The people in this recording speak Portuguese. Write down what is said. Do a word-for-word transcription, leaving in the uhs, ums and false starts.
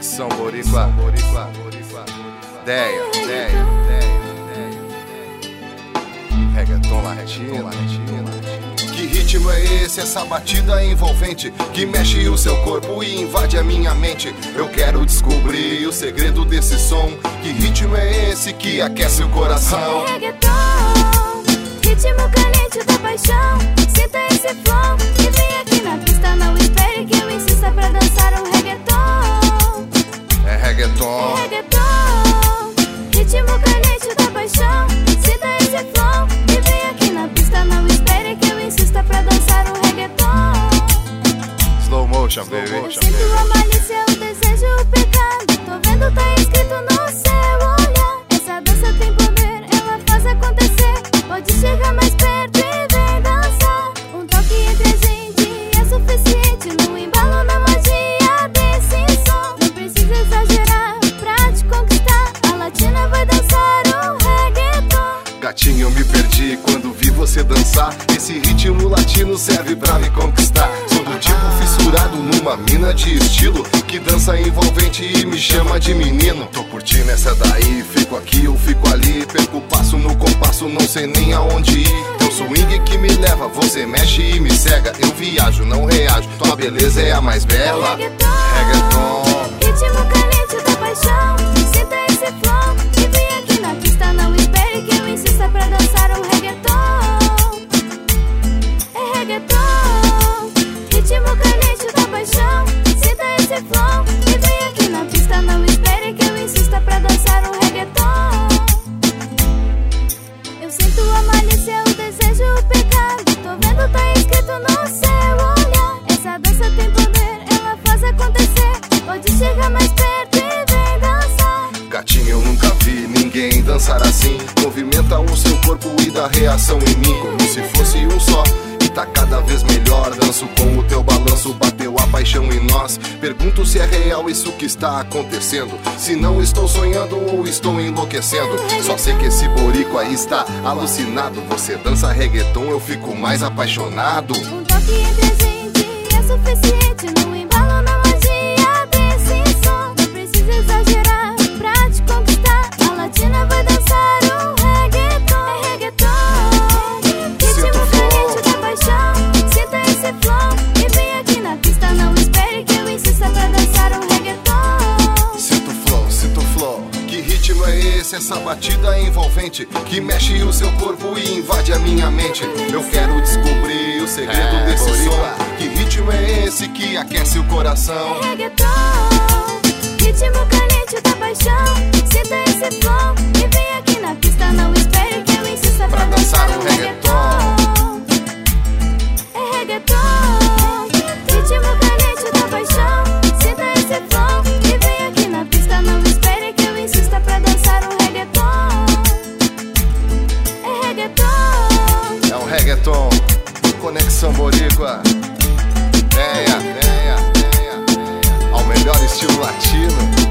Conexão Boricua, Boricua, Boricua, Deia, Deia, Deia, Reggaeton Latino, Que ritmo é esse, essa batida envolvente que mexe o seu corpo e invade a minha mente? Eu quero descobrir o segredo desse som. Que ritmo é esse que aquece o coração? É reggaeton, ritmo caliente da paixão. Sinta esse flow e vem aqui na pista. Não espere que eu insista pra dançar um reggaeton. É reggaeton, É reggaeton, ritmo caliente da paixão. Sinta esse flow e vem aqui na pista. Não espere que eu insista pra dançar um reggaeton. slow motion, baby. Eu sinto a malícia, o desejo, o pecado. Tô vendo, tá escrito no seu olhar. Essa dança tem poder, ela faz acontecer. Pode chegar mais perto e vem dançar. Um toque entre a gente é suficiente. No embalo, na magia desse som. Não precisa exagerar pra te conquistar. A latina vai dançar um reggaeton. Gatinho, eu me perdi quando vi você dançar. Esse ritmo latino serve pra me conquistar. Sou do tipo fissurado numa mina de estilo que dança envolvente e me chama de menino. Tô curtindo essa daí, fico aqui, eu fico ali. Perco o passo no compasso, não sei nem aonde ir. Teu swing que me leva, você mexe e me cega. Eu viajo, não reajo, tua beleza é a mais bela. Reggaeton, ritmo caliente da paixão. Sinta esse flow e vem aqui na pista. Não espere que eu insista pra dançar um reggaeton. É reggaeton, ritmo caliente da paixão. Sinta esse flow e vem aqui na pista. Não espere que eu insista pra dançar um reggaeton. Eu sinto a malícia, o desejo, o pecado. Tô vendo, tá escrito no seu olhar. Essa dança tem poder, ela faz acontecer. Pode chegar mais perto e vem dançar. Gatinho, eu nunca vi ninguém dançar assim. Movimenta o seu corpo e dá reação em mim, como se fosse um só. E tá cada vez melhor, danço com o teu balanço. Bateu a paixão em nós. Pergunto se é real isso que está acontecendo. Se não estou sonhando ou estou enlouquecendo. Só sei que esse Boricua aí está alucinado. Você dança reggaeton, eu fico mais apaixonado. Um toque entre a gente é suficiente. No embalo, na magia desse som. Não precisa exagerar pra te conquistar. A latina vai dançar um reggaeton. É reggaeton, ritmo caliente da paixão. Sinta esse flow e vem aqui na pista. Não espere que eu insista pra dançar um reggaeton. Sinto flow, sinto flow. Que ritmo é esse, essa batida envolvente que mexe o seu corpo e invade a minha mente? Eu quero descobrir o segredo É, desse Boricua. som. Que ritmo é esse que aquece o coração? É reggaeton, ritmo caliente da paixão. Sinta esse flow e vem aqui na pista. Não espere que eu insista pra dançar um reggaeton. É reggaeton, ritmo caliente da paixão. Sinta esse flow e vem aqui na pista. Não espere que eu insista pra dançar um reggaeton. É reggaeton. É um reggaeton, Conexão Boricua, Deia, Deia, Deia, ao melhor estilo latino.